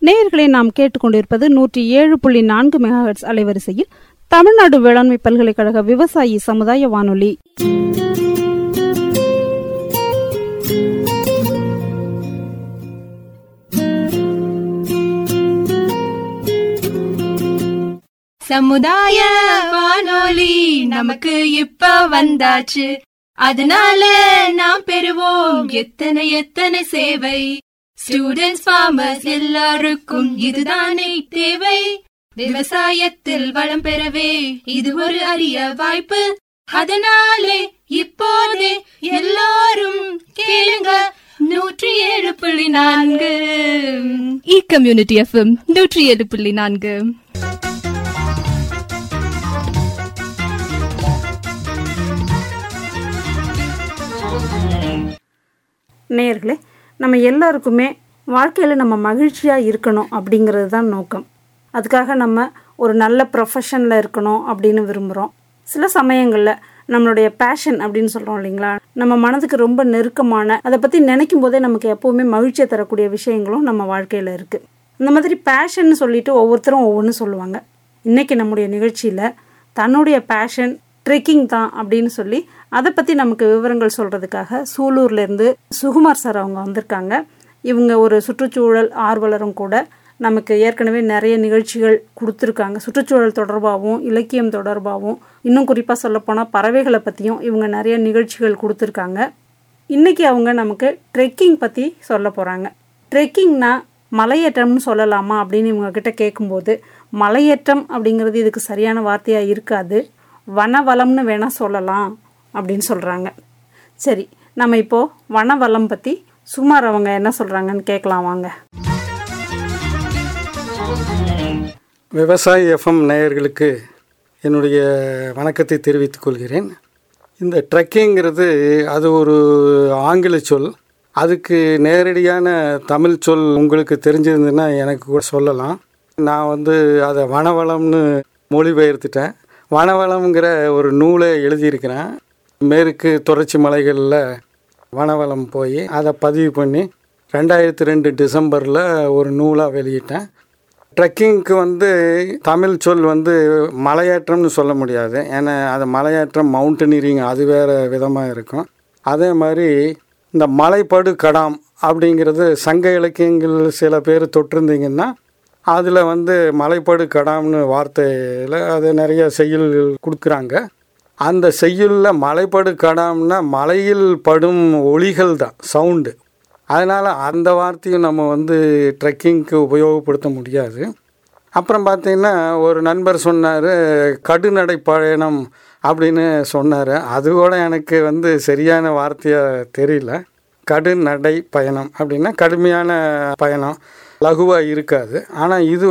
நேயர்களை நாம் கேட்டுக்கொண்டிருப்பது 107.4 மெகாஹெர்ட்ஸ் அலைவரிசையில் தமிழ்நாடு வேளாண்மை பல்கலைக்கழக விவசாயி சமுதாய வானொலி. சமுதாய வானொலி நமக்கு இப்ப வந்தாச்சு, அதனால நாம் பெறுவோம் எத்தனை எத்தனை சேவை. ஸ்டூடெண்ட்ஸ், ஃபார்மர்ஸ் எல்லாருக்கும் இதுதானே தேவை. விவசாயத்தில் வளம் பெறவே இது ஒரு அரிய வாய்ப்பு. அதனாலே இப்போதே எல்லாரும் கேளுங்க 107.4 கம்யூனிட்டி எஃப்எம் 107.4. நேயர்களே, நம்ம எல்லாருக்குமே வாழ்க்கையில் நம்ம மகிழ்ச்சியாக இருக்கணும் அப்படிங்கிறது தான் நோக்கம். அதுக்காக நம்ம ஒரு நல்ல ப்ரொஃபஷனில் இருக்கணும் அப்படின்னு விரும்புகிறோம். சில சமயங்களில் நம்மளுடைய பேஷன் அப்படின்னு சொல்கிறோம் இல்லைங்களா, நம்ம மனதுக்கு ரொம்ப நெருக்கமான, அதை பற்றி நினைக்கும் போதே நமக்கு எப்போவுமே மகிழ்ச்சியை தரக்கூடிய விஷயங்களும் நம்ம வாழ்க்கையில் இருக்குது. இந்த மாதிரி பேஷன் சொல்லிட்டு ஒவ்வொருத்தரும் ஒவ்வொன்று சொல்லுவாங்க. இன்றைக்கி நம்முடைய நிகழ்ச்சியில் தன்னுடைய பேஷன் ட்ரெக்கிங் தான் அப்படின்னு சொல்லி அதை பற்றி நமக்கு விவரங்கள் சொல்கிறதுக்காக சூலூர்லேருந்து சுகுமார் சார் அவங்க வந்திருக்காங்க. இவங்க ஒரு சுற்றுச்சூழல் ஆர்வலரும் கூட. நமக்கு ஏற்கனவே நிறைய நிகழ்ச்சிகள் கொடுத்துருக்காங்க, சுற்றுச்சூழல் தொடர்பாகவும் இலக்கியம் தொடர்பாகவும், இன்னும் குறிப்பாக சொல்லப்போனால் பறவைகளை பற்றியும் இவங்க நிறைய நிகழ்ச்சிகள் கொடுத்துருக்காங்க. இன்றைக்கி அவங்க நமக்கு ட்ரெக்கிங் பற்றி சொல்ல போகிறாங்க. ட்ரெக்கிங்னா மலையேற்றம்னு சொல்லலாமா அப்படின்னு இவங்கக்கிட்ட கேட்கும்போது, மலையேற்றம் அப்படிங்கிறது இதுக்கு சரியான வார்த்தையாக இருக்காது, வனவளம்னு வேணால் சொல்லலாம் அப்படின்னு சொல்கிறாங்க. சரி, நம்ம இப்போது வனவளம் பற்றி சுமார் அவங்க என்ன சொல்கிறாங்கன்னு கேட்கலாம் வாங்க. விவசாயி எஃப்எம் நேயர்களுக்கு என்னுடைய வணக்கத்தை தெரிவித்துக் கொள்கிறேன். இந்த ட்ரெக்கிங்கிறது அது ஒரு ஆங்கில சொல். அதுக்கு நேரடியான தமிழ் சொல் உங்களுக்கு தெரிஞ்சிருந்ததுன்னா எனக்கு கூட சொல்லலாம். நான் அதை வனவளம்னு மொழிபெயர்த்துட்டேன். வனவளம்ங்கிற ஒரு நூலை எழுதியிருக்கிறேன். மேற்கு தொடர்ச்சி மலைகளில் வனவளம் போய் அதை பதிவு பண்ணி 2002 டிசம்பரில் ஒரு நூலாக வெளியிட்டேன். ட்ரெக்கிங்க்கு தமிழ் சொல் மலையேற்றம்னு சொல்ல முடியாது. ஏன்னா அது மலையேற்றம் மவுண்டனியரிங் அது வேறு விதமாக இருக்கும். அதே மாதிரி இந்த மலைப்படு கடாம் அப்படிங்கிறது சங்க இலக்கியங்கள் சில பேர் தொட்டிருந்தீங்கன்னா அதில் மலைப்படு கடாம்னு வார்த்தையில் அது நிறைய செய்யுள் கொடுக்குறாங்க. அந்த செய்யுளில் மலைப்படு கடாம்னா மலையில் படும் ஒளிகள் தான், சவுண்டு. அதனால் அந்த வார்த்தையும் நம்ம ட்ரெக்கிங்க்கு உபயோகப்படுத்த முடியாது. அப்புறம் பார்த்திங்கன்னா ஒரு நண்பர் சொன்னார் கடுநடை பயணம் அப்படின்னு சொன்னார். அது கூட எனக்கு சரியான வார்த்தையாக தெரியல. கடுநடை பயணம் அப்படின்னா கடுமையான பயணம், லகுவாக இருக்காது. ஆனால் இது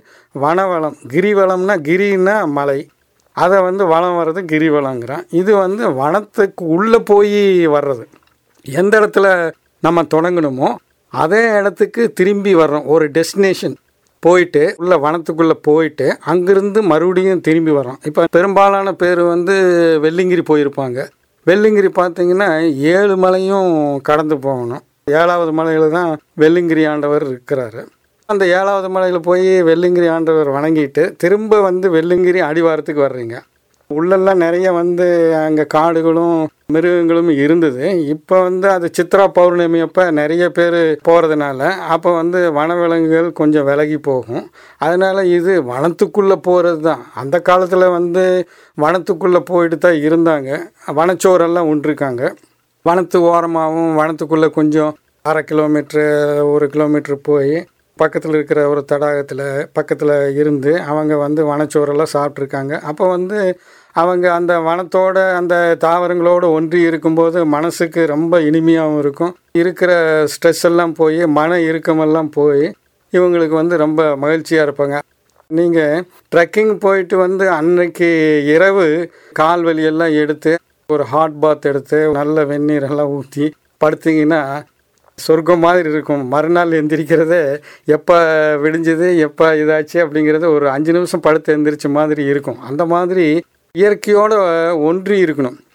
வனவளம். கிரிவலம்னா கிரின்னா மலை, அதை வளம் வர்றது கிரிவலங்கிறான். இது வனத்துக்கு உள்ளே போய் வர்றது. எந்த இடத்துல நம்ம தொடங்கணுமோ அதே இடத்துக்கு திரும்பி வர்றோம். ஒரு டெஸ்டினேஷன் போயிட்டு உள்ள வனத்துக்குள்ளே போயிட்டு அங்கேருந்து மறுபடியும் திரும்பி வரோம். இப்போ பெரும்பாலான பேர் வெள்ளிங்கிரி போயிருப்பாங்க. வெள்ளிங்கிரி பார்த்திங்கன்னா 7 மலையும் கடந்து போகணும். 7வது மலையில் தான் வெள்ளிங்கிரி ஆண்டவர் இருக்கிறாரு. அந்த 7வது மலையில் போய் வெள்ளிங்கிரி ஆண்டவர் வணங்கிட்டு திரும்ப வெள்ளிங்கிரி அடிவாரத்துக்கு வர்றீங்க. உள்ளெல்லாம் நிறைய அங்கே காடுகளும் மிருகங்களும் இருந்தது. இப்போ அது சித்ரா பௌர்ணமி அப்போ நிறைய பேர் போகிறதுனால அப்போ வனவிலங்குகள் கொஞ்சம் விலகி போகும். அதனால் இது வனத்துக்குள்ளே போகிறது தான். அந்த காலத்தில் வனத்துக்குள்ளே போயிட்டு தான் இருந்தாங்க. வனச்சோரெல்லாம் உண்டிருக்காங்க. வனத்து ஓரமாகவும் வனத்துக்குள்ளே கொஞ்சம் 1/2 கிலோமீட்ரு 1 கிலோமீட்ரு போய் பக்கத்தில் இருக்கிற ஒரு தடாகத்தில் பக்கத்தில் இருந்து அவங்க வனச்சோரெல்லாம் சாப்பிட்ருக்காங்க. அப்போ அவங்க அந்த வனத்தோட அந்த தாவரங்களோடு ஒன்றி இருக்கும்போது மனசுக்கு ரொம்ப இனிமையாகவும் இருக்கும். இருக்கிற ஸ்ட்ரெஸ் எல்லாம் போய் மன இறுக்கமெல்லாம் போய் இவங்களுக்கு ரொம்ப மகிழ்ச்சியாக இருப்பாங்க. நீங்கள் ட்ரெக்கிங் போயிட்டு அன்னைக்கு இரவு கால் வலியெல்லாம் எடுத்து ஒரு ஹாட் பாத் எடுத்து நல்ல வெந்நீரெல்லாம் ஊற்றி படுத்திங்கன்னா சொர்க்கம் மாதிரி இருக்கும். மறுநாள் எந்திரிக்கிறதே எப்போ விடிஞ்சது எப்போ இதாச்சு அப்படிங்கிறது ஒரு 5 நிமிஷம் படுத்து எந்திரிச்ச மாதிரி இருக்கும். அந்த மாதிரி இயற்கையோடு ஒன்றி இருக்கணும்.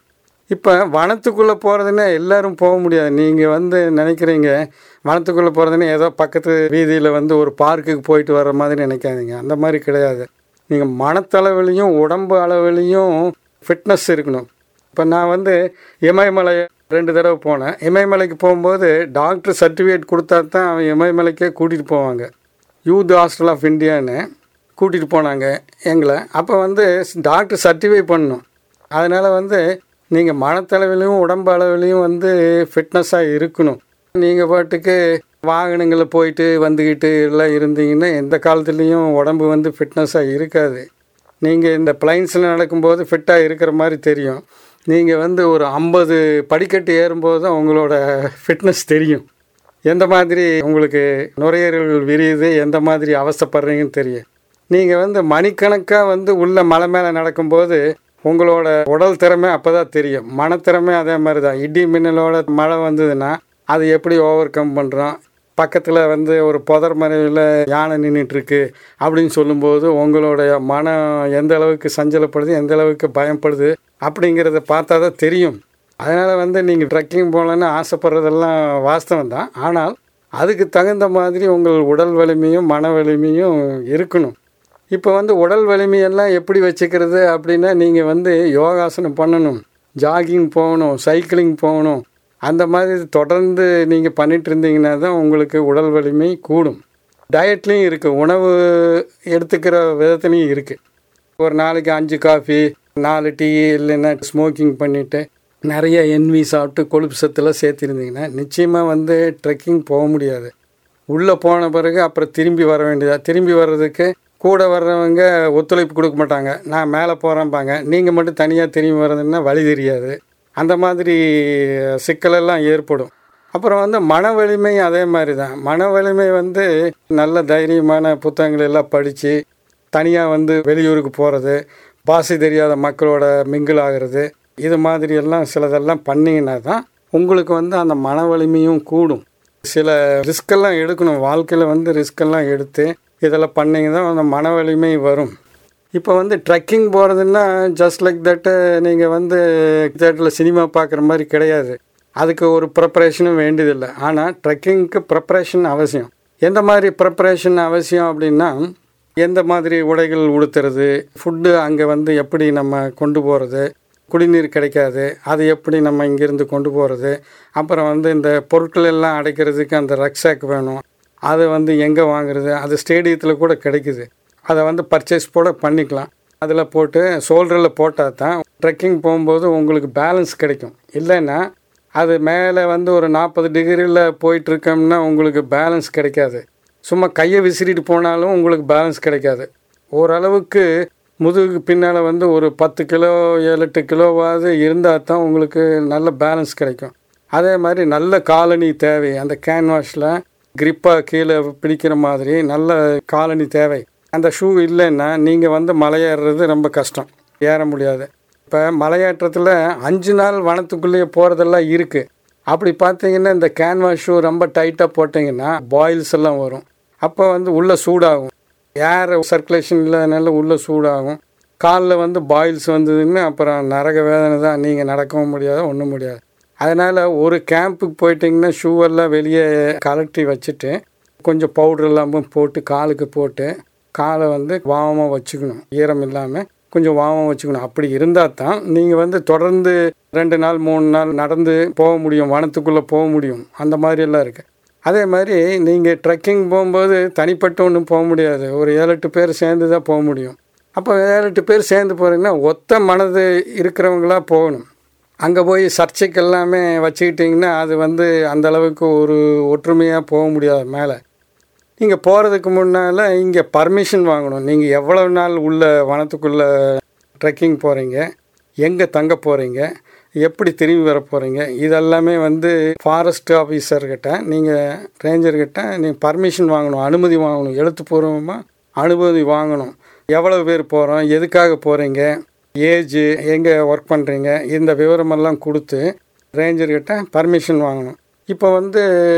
இப்போ வனத்துக்குள்ளே போகிறதுன்னா எல்லோரும் போக முடியாது. நீங்கள் வந்து நினைக்கிறீங்க வனத்துக்குள்ளே போகிறதுன்னா ஏதோ பக்கத்து வீதியில் வந்து ஒரு பார்க்குக்கு போயிட்டு வர்ற மாதிரி நினைக்காதீங்க. அந்த மாதிரி கிடையாது. நீங்கள் மனத்தளவிலையும் உடம்பு அளவிலையும் ஃபிட்னஸ் இருக்கணும். இப்போ நான் வந்து இமயமலை 2 தடவை போனேன். இமயமலைக்கு போகும்போது டாக்டர் சர்டிஃபிகேட் கொடுத்தா தான் அவன் இமயமலைக்கே கூட்டிகிட்டு போவாங்க. யூத் ஹாஸ்டல் ஆஃப் இந்தியான்னு கூட்டிகிட்டு போனாங்க எங்களை. அப்போ வந்து டாக்டர் சர்டிஃபை பண்ணணும். அதனால் வந்து நீங்கள் மனத்தளவிலையும் உடம்பு அளவிலையும் வந்து ஃபிட்னஸாக இருக்கணும். நீங்கள் பாட்டுக்கு வாகனங்களில் போயிட்டு வந்துக்கிட்டு எல்லாம் இருந்தீங்கன்னா எந்த காலத்துலேயும் உடம்பு வந்து ஃபிட்னஸாக இருக்காது. நீங்கள் இந்த பிளைன்ஸில் நடக்கும்போது ஃபிட்டாக இருக்கிற மாதிரி தெரியும். நீங்கள் வந்து ஒரு 50 படிக்கட்டு ஏறும்போது தான் உங்களோட ஃபிட்னஸ் தெரியும். எந்த மாதிரி உங்களுக்கு நுரையீரல்கள் விரியுது, எந்த மாதிரி அவஸ்தைப்படுறீங்கன்னு தெரியும். நீங்கள் வந்து மணிக்கணக்காக வந்து உள்ள மலை மேலே நடக்கும்போது உங்களோட உடல் திறமை அப்போ தான் தெரியும். மனத்திறமை அதே மாதிரி தான். இடி மின்னலோட மழை வந்ததுன்னா அது எப்படி ஓவர் கம் பண்ணுறோம். பக்கத்தில் வந்து ஒரு புதர் மறைவில் யானை நின்றுட்டுருக்கு அப்படின்னு சொல்லும்போது உங்களுடைய மனம் எந்த அளவுக்கு சஞ்சலப்படுது, எந்த அளவுக்கு பயப்படுது அப்படிங்கிறத பார்த்தா தான் தெரியும். அதனால் வந்து நீங்கள் ட்ரெக்கிங் போகலன்னு ஆசைப்படுறதெல்லாம் வாஸ்தவம் தான். ஆனால் அதுக்கு தகுந்த மாதிரி உங்கள் உடல் வலிமையும் மன வலிமையும் இருக்கணும். இப்போ வந்து உடல் வலிமையெல்லாம் எப்படி வச்சுக்கிறது அப்படின்னா நீங்கள் வந்து யோகாசனம் பண்ணணும், ஜாகிங் போகணும், சைக்கிளிங் போகணும். அந்த மாதிரி தொடர்ந்து நீங்கள் பண்ணிகிட்டு இருந்தீங்கன்னா தான் உங்களுக்கு உடல் வலிமை கூடும். டயட்லேயும் இருக்குது, உணவு எடுத்துக்கிற விதத்துலேயும் இருக்குது. ஒரு நாளைக்கு 5 காஃபி 4 டீ இல்லைன்னா ஸ்மோக்கிங் பண்ணிவிட்டு நிறைய என்வி சாப்பிட்டு கொழுப்பு சத்துலாம் சேர்த்துருந்தீங்கன்னா நிச்சயமாக வந்து ட்ரெக்கிங் போக முடியாது. உள்ளே போன பிறகு அப்புறம் திரும்பி வர வேண்டியதா. திரும்பி வர்றதுக்கு கூட வர்றவங்க ஒத்துழைப்பு கொடுக்க மாட்டாங்க. நான் மேலே போகிறேன்பாங்க. நீங்கள் மட்டும் தனியாக திரும்பி வர்றதுன்னா வழி தெரியாது. அந்த மாதிரி சிக்கலெல்லாம் ஏற்படும். அப்புறம் வந்து மன வலிமை அதே மாதிரி தான். மன வலிமை வந்து நல்ல தைரியமான புத்தகங்கள் எல்லாம் படித்து தனியாக வந்து வெளியூருக்கு போகிறது, பாஷை தெரியாத மக்களோட மிங்கிள் ஆகிறது, இது மாதிரி எல்லாம் சிலதெல்லாம் பண்ணிங்கன்னா தான் உங்களுக்கு வந்து அந்த மன வலிமையும் கூடும். சில ரிஸ்கெல்லாம் எடுக்கணும். வாழ்க்கையில் வந்து ரிஸ்கெல்லாம் எடுத்து இதெல்லாம் பண்ணிங்க தான் அந்த மன வலிமை வரும். இப்போ வந்து ட்ரெக்கிங் போகிறதுன்னா ஜஸ்ட் லைக் தட்டு நீங்கள் வந்து தேட்டரில் சினிமா பார்க்குற மாதிரி கிடையாது. அதுக்கு ஒரு ப்ரிப்பரேஷனும் வேண்டியதில்லை. ஆனால் ட்ரெக்கிங்க்கு ப்ரிப்பரேஷன் அவசியம். எந்த மாதிரி ப்ரிப்பரேஷன் அவசியம் அப்படின்னா எந்த மாதிரி உடைகள் உடுத்துறது, ஃபுட்டு அங்கே வந்து எப்படி நம்ம கொண்டு போகிறது, குடிநீர் கிடைக்காது அது எப்படி நம்ம இங்கேருந்து கொண்டு போகிறது, அப்புறம் வந்து இந்த பொருட்கள் எல்லாம் அடைக்கிறதுக்கு அந்த ரக்ஸாக் வேணும், அதை வந்து எங்கே வாங்குறது, அது ஸ்டேடியத்தில் கூட கிடைக்குது. அதை வந்து பர்ச்சேஸ் கூட பண்ணிக்கலாம். அதில் போட்டு ஷோல்டரில் போட்டால் தான் ட்ரெக்கிங் போகும்போது உங்களுக்கு பேலன்ஸ் கிடைக்கும். இல்லைன்னா அது மேலே வந்து ஒரு 40 டிகிரியில் போயிட்டுருக்கோம்னா உங்களுக்கு பேலன்ஸ் கிடைக்காது. சும்மா கையை விசிறிட்டு போனாலும் உங்களுக்கு பேலன்ஸ் கிடைக்காது. ஓரளவுக்கு முதுகுக்கு பின்னால் வந்து ஒரு 10 கிலோ 7-8 கிலோவாவது இருந்தால் தான் உங்களுக்கு நல்ல பேலன்ஸ் கிடைக்கும். அதே மாதிரி நல்ல காலனி தேவை. அந்த கேன்வாஷில் கிரிப்பாக கீழே பிடிக்கிற மாதிரி நல்ல காலனி தேவை. அந்த ஷூ இல்லைன்னா நீங்கள் வந்து மலையேறுறது ரொம்ப கஷ்டம், ஏற முடியாது. இப்போ மலையேற்றத்தில் 5 நாள் வனத்துக்குள்ளேயே போகிறதெல்லாம் இருக்குது. அப்படி பார்த்தீங்கன்னா இந்த கேன்வாஸ் ஷூ ரொம்ப டைட்டாக போட்டிங்கன்னா பாயில்ஸ் எல்லாம் வரும். அப்போ வந்து உள்ளே சூடாகும். ஏர் சர்க்குலேஷன் இல்லைனால உள்ளே சூடாகும். காலில் வந்து பாயில்ஸ் வந்ததுன்னு அப்புறம் நரக வேதனை தான். நீங்கள் நடக்கவும் முடியாது, ஒன்றும் முடியாது. அதனால் ஒரு கேம்புக்கு போயிட்டிங்கன்னா ஷூவெல்லாம் வெளியே கலட்டி வச்சுட்டு கொஞ்சம் பவுடர் இல்லாமல் போட்டு காலுக்கு போட்டு காலை வந்து வாமமாக வச்சுக்கணும். ஈரம் இல்லாமல் கொஞ்சம் வாமமாக வச்சுக்கணும். அப்படி இருந்தால் தான் நீங்கள் வந்து தொடர்ந்து 2 நாள் 3 நாள் நடந்து போக முடியும், வனத்துக்குள்ளே போக முடியும். அந்த மாதிரியெல்லாம் இருக்குது. அதே மாதிரி நீங்கள் ட்ரெக்கிங் போகும்போது தனிப்பட்ட ஒன்றும் போக முடியாது. ஒரு 7-8 பேர் சேர்ந்து தான் போக முடியும். அப்போ 7-8 பேர் சேர்ந்து போகிறீங்கன்னா ஒத்த மனது இருக்கிறவங்களாக போகணும். அங்கே போய் சர்ச்சைக்கு எல்லாமே வச்சுக்கிட்டிங்கன்னா அது வந்து அந்தளவுக்கு ஒரு ஒற்றுமையாக போக முடியாது. மேலே நீங்கள் போகிறதுக்கு முன்னால் இங்கே பர்மிஷன் வாங்கணும். நீங்கள் எவ்வளோ நாள் உள்ள வனத்துக்குள்ளே ட்ரெக்கிங் போகிறீங்க, எங்கே தங்க போகிறீங்க, எப்படி திரும்பி வர போகிறீங்க, இதெல்லாமே வந்து ஃபாரஸ்ட் ஆஃபீஸர்கிட்ட நீங்கள் ரேஞ்சர்கிட்ட நீங்கள் பர்மிஷன் வாங்கணும், அனுமதி வாங்கணும். எழுத்துப்பூர்வமாக அனுமதி வாங்கணும். எவ்வளோ பேர் போகிறோம், எதுக்காக போகிறீங்க, ஏஜு, எங்கே ஒர்க் பண்ணுறீங்க, இந்த விவரமெல்லாம் கொடுத்து ரேஞ்சர்கிட்ட பர்மிஷன் வாங்கணும். இப்போ வந்து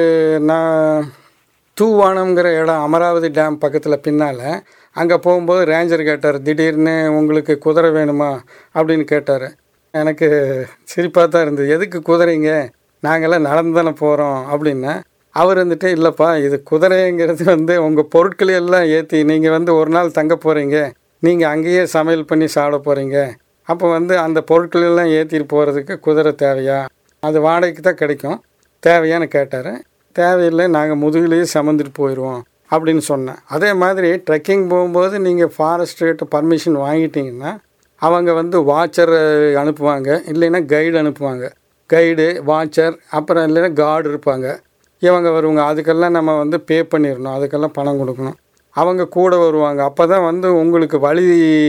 நான் தூவானம்ங்கிற இடம் அமராவதி டேம் பக்கத்தில் பின்னால் அங்கே போகும்போது ரேஞ்சர் கேட்டார், திடீர்னு உங்களுக்கு குதிரை வேணுமா அப்படின்னு கேட்டார். எனக்கு சிரிப்பாக தான் இருந்தது. எதுக்கு குதிரைங்க, நாங்கள்லாம் நடந்து தானே போகிறோம் அப்படின்னா, அவர் வந்துட்டு இல்லைப்பா, இது குதிரைங்கிறது உங்கள் பொருட்களையெல்லாம் ஏற்றி நீங்கள் ஒரு நாள் தங்க போகிறீங்க, நீங்கள் அங்கேயே சமையல் பண்ணி சாப்பிட போகிறீங்க, அப்போ அந்த பொருட்களெல்லாம் ஏற்றிட்டு போகிறதுக்கு குதிரை தேவையா, அது வாடகைக்கு தான் கிடைக்கும், தேவையான்னு கேட்டார். தேவையில்லை, நாங்கள் முதுகிலேயே சுமந்துட்டு போயிடுவோம் அப்படின்னு சொன்னேன். அதே மாதிரி ட்ரெக்கிங் போகும்போது நீங்கள் ஃபாரஸ்ட்கிட்ட பர்மிஷன் வாங்கிட்டீங்கன்னா அவங்க வாட்சர் அனுப்புவாங்க, இல்லைன்னா கைடு அனுப்புவாங்க. கைடு, வாட்சர், அப்புறம் இல்லைன்னா கார்டு இருப்பாங்க. இவங்க வருவாங்க. அதுக்கெல்லாம் நம்ம பே பண்ணிடணும், அதுக்கெல்லாம் பணம் கொடுக்கணும். அவங்க கூட வருவாங்க. அப்போ தான் உங்களுக்கு வழி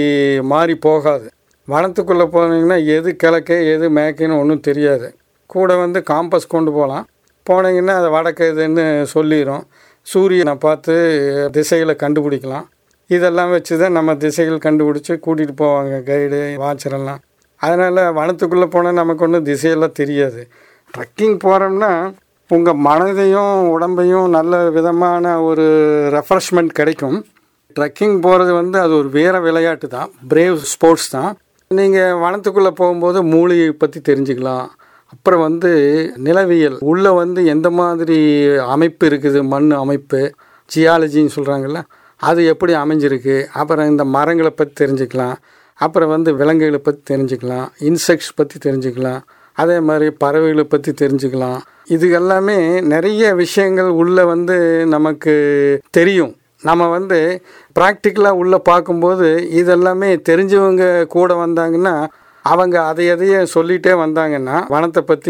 மாறி போகாது. வனத்துக்குள்ளே போனீங்கன்னா எது கிழக்கு எது மேற்குன்னு ஒன்றும் தெரியாது. கூட காம்பஸ் கொண்டு போனீங்கன்னா அதை வடக்கு இதுன்னு சொல்லிடும். சூரியனை பார்த்து திசைகளை கண்டுபிடிக்கலாம். இதெல்லாம் வச்சு தான் நம்ம திசைகள் கண்டுபிடிச்சி கூட்டிகிட்டு போவாங்க கைடு, வாட்சரெல்லாம். அதனால் வனத்துக்குள்ளே போனால் நமக்கு ஒன்றும் திசையெல்லாம் தெரியாது. ட்ரெக்கிங் போகிறோம்னா உங்கள் மனதையும் உடம்பையும் நல்ல விதமான ஒரு ரெஃப்ரெஷ்மெண்ட் கிடைக்கும். ட்ரெக்கிங் போகிறது அது ஒரு வேறு விளையாட்டு தான், பிரேவ் ஸ்போர்ட்ஸ் தான். நீங்கள் வனத்துக்குள்ளே போகும்போது மூலிகை பற்றி தெரிஞ்சுக்கலாம். அப்புறம் நிலவியல் உள்ளே எந்த மாதிரி அமைப்பு இருக்குது, மண் அமைப்பு, ஜியாலஜின்னு சொல்கிறாங்கல்ல, அது எப்படி அமைஞ்சிருக்கு. அப்புறம் இந்த மரங்களை பற்றி தெரிஞ்சுக்கலாம். அப்புறம் விலங்குகளை பற்றி தெரிஞ்சுக்கலாம், இன்செக்ட்ஸ் பற்றி தெரிஞ்சுக்கலாம், அதே மாதிரி பறவைகளை பற்றி தெரிஞ்சுக்கலாம். இது எல்லாமே நிறைய விஷயங்கள் உள்ளே நமக்கு தெரியும். நம்ம ப்ராக்டிக்கலாக உள்ளே பார்க்கும்போது இதெல்லாமே தெரிஞ்சவங்க கூட வந்தாங்கன்னா அவங்க அதையே சொல்லிகிட்டே வந்தாங்கன்னா வனத்தை பற்றி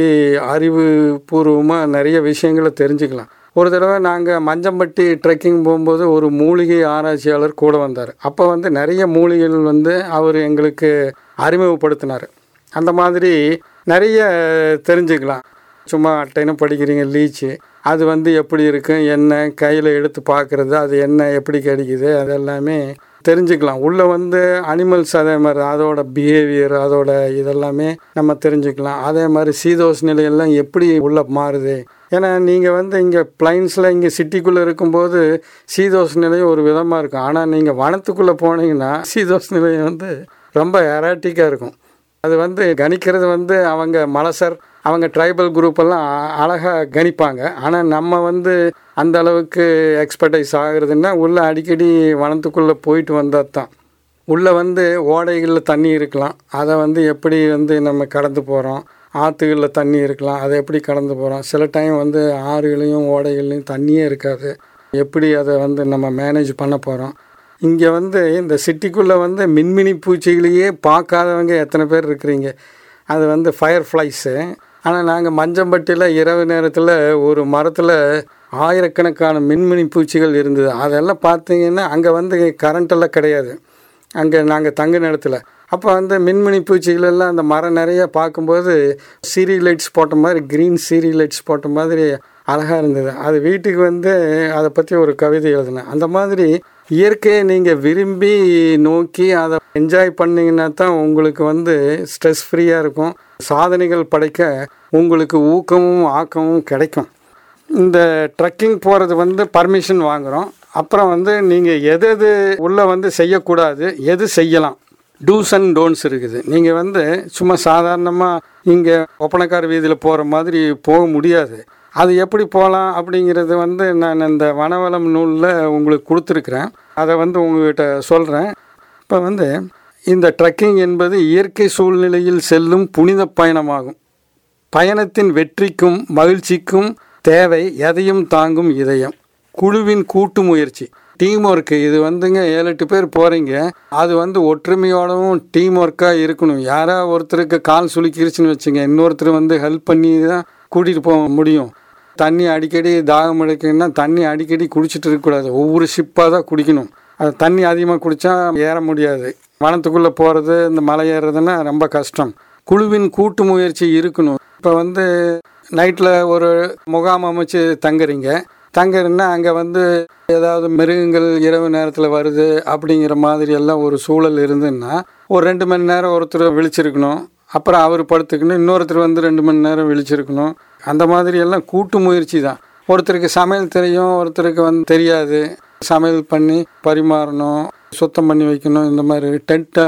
அறிவுபூர்வமாக நிறைய விஷயங்களை தெரிஞ்சுக்கலாம். ஒரு தடவை நாங்கள் மஞ்சம்பட்டி ட்ரெக்கிங் போகும்போது ஒரு மூலிகை ஆராய்ச்சியாளர் கூட வந்தார். அப்போ நிறைய மூலிகைகள் அவர் எங்களுக்கு அறிமுகப்படுத்தினார். அந்த மாதிரி நிறைய தெரிஞ்சுக்கலாம். சும்மா அட்டைன்னு படிக்கிறீங்க, லீச்சு அது எப்படி இருக்கும், என்ன கையில் எடுத்து பார்க்குறது, அது என்ன எப்படி கிடைக்குது, அதெல்லாமே தெரிஞ்சுக்கலாம். உள்ளே அனிமல்ஸ் அதே மாதிரி அதோட பிஹேவியர், அதோட இதெல்லாமே நம்ம தெரிஞ்சுக்கலாம். அதே மாதிரி சீதோஷ நிலையெல்லாம் எப்படி உள்ளே மாறுது. ஏன்னா நீங்கள் இங்கே பிளைன்ஸில் இங்கே சிட்டிக்குள்ளே இருக்கும்போது சீதோஷ நிலையம் ஒரு விதமாக இருக்கும். ஆனால் நீங்கள் வனத்துக்குள்ளே போனீங்கன்னா சீதோஷ நிலையம் ரொம்ப எராட்டிக்காக இருக்கும். அது கணிக்கிறது அவங்க மலசர், அவங்க ட்ரைபல் குரூப்பெல்லாம் அழகாக கணிப்பாங்க. ஆனால் நம்ம அந்த அளவுக்கு எக்ஸ்பர்டைஸ் ஆகுறதுன்னா உள்ளே அடிக்கடி வனத்துக்குள்ளே போயிட்டு வந்தால் தான். உள்ளே ஓடைகளில் தண்ணி இருக்கலாம், அதை எப்படி நம்ம கடந்து போகிறோம். ஆற்றுகளில் தண்ணி இருக்கலாம், அதை எப்படி கடந்து போகிறோம். சில டைம் ஆறுகளையும் ஓடைகள்லையும் தண்ணியே இருக்காது. எப்படி அதை நம்ம மேனேஜ் பண்ண போகிறோம். இங்கே இந்த சிட்டிக்குள்ளே மின்மினி பூச்சிகளையே பார்க்காதவங்க எத்தனை பேர் இருக்கிறீங்க. அது ஃபயர் ஃப்ளைஸு. ஆனால் நாங்கள் மஞ்சம்பட்டியில் இரவு நேரத்தில் ஒரு மரத்தில் ஆயிரக்கணக்கான மின்மினி பூச்சிகள் இருந்தது. அதெல்லாம் பார்த்தீங்கன்னா அங்கே கரண்டெல்லாம் கிடையாது. அங்கே நாங்கள் தங்க நேரத்தில் அப்போ மின்மினி பூச்சிகள் எல்லாம் அந்த மரம் நிறைய பார்க்கும்போது சீரி லைட்ஸ் போட்ட மாதிரி, க்ரீன் சீரி லைட்ஸ் போட்ட மாதிரி அழகாக இருந்தது. அது வீட்டுக்கு அதை பற்றி ஒரு கவிதை எழுதினேன். அந்த மாதிரி இயற்கையை நீங்கள் விரும்பி நோக்கி அதை என்ஜாய் பண்ணிங்கன்னா தான் உங்களுக்கு ஸ்ட்ரெஸ் ஃப்ரீயாக இருக்கும். சாதனைகள் படைக்க உங்களுக்கு ஊக்கமும் ஆக்கமும் கிடைக்கும். இந்த ட்ரெக்கிங் போகிறது பர்மிஷன் வாங்குகிறோம். அப்புறம் நீங்கள் எது உள்ளே செய்யக்கூடாது, எது செய்யலாம், டூஸ் அண்ட் டோன்ட்ஸ் இருக்குது. நீங்கள் சும்மா சாதாரணமாக இங்கே ஒப்பனக்கார வீதியில் போகிற மாதிரி போக முடியாது. அது எப்படி போகலாம் அப்படிங்கிறது நான் இந்த வனவளம் நூலில் உங்களுக்கு கொடுத்துருக்குறேன். அதை உங்கள்கிட்ட சொல்கிறேன். இப்போ இந்த ட்ரெக்கிங் என்பது இயற்கை சூழ்நிலையில் செல்லும் புனித பயணமாகும். பயணத்தின் வெற்றிக்கும் மகிழ்ச்சிக்கும் தேவை எதையும் தாங்கும் இதயம், குழுவின் கூட்டு முயற்சி, டீம் ஒர்க்கு. இது 7-8 பேர் போகிறீங்க, அது ஒற்றுமையோடவும் டீம் ஒர்க்காக இருக்கணும். யாராவது ஒருத்தருக்கு கால் சுளுக்கிருச்சுன்னு வச்சுங்க, இன்னொருத்தர் ஹெல்ப் பண்ணி தான் கூட்டிகிட்டு போக முடியும். தண்ணி அடிக்கடி தாகம் எடுக்குன்னா தண்ணி அடிக்கடி குடிச்சிட்டு இருக்கக்கூடாது, ஒவ்வொரு ஷிப்பாக தான் குடிக்கணும். அது தண்ணி அதிகமாக குடித்தா ஏற முடியாது. வனத்துக்குள்ளே போகிறது, இந்த மலை ஏறுறதுன்னா ரொம்ப கஷ்டம். குழுவின் கூட்டு முயற்சி இருக்கணும். இப்போ நைட்டில் ஒரு முகாம் அமைச்சு தங்குறீங்கன்னா அங்கே ஏதாவது மிருகங்கள் இரவு நேரத்தில் வருது அப்படிங்கிற மாதிரி எல்லாம் ஒரு சூழல் இருந்துன்னா ஒரு 2 மணி நேரம் ஒருத்தர் விழிச்சிருக்கணும். அப்புறம் அவர் படுத்துக்கணும், இன்னொருத்தர் 2 மணி நேரம் விழிச்சிருக்கணும். அந்த மாதிரி எல்லாம் கூட்டு முயற்சி தான். ஒருத்தருக்கு சமையல் தெரியும், ஒருத்தருக்கு தெரியாது. சமையல் பண்ணி பரிமாறணும், சுத்தம் பண்ணி வைக்கணும். இந்த மாதிரி டென்ட்டை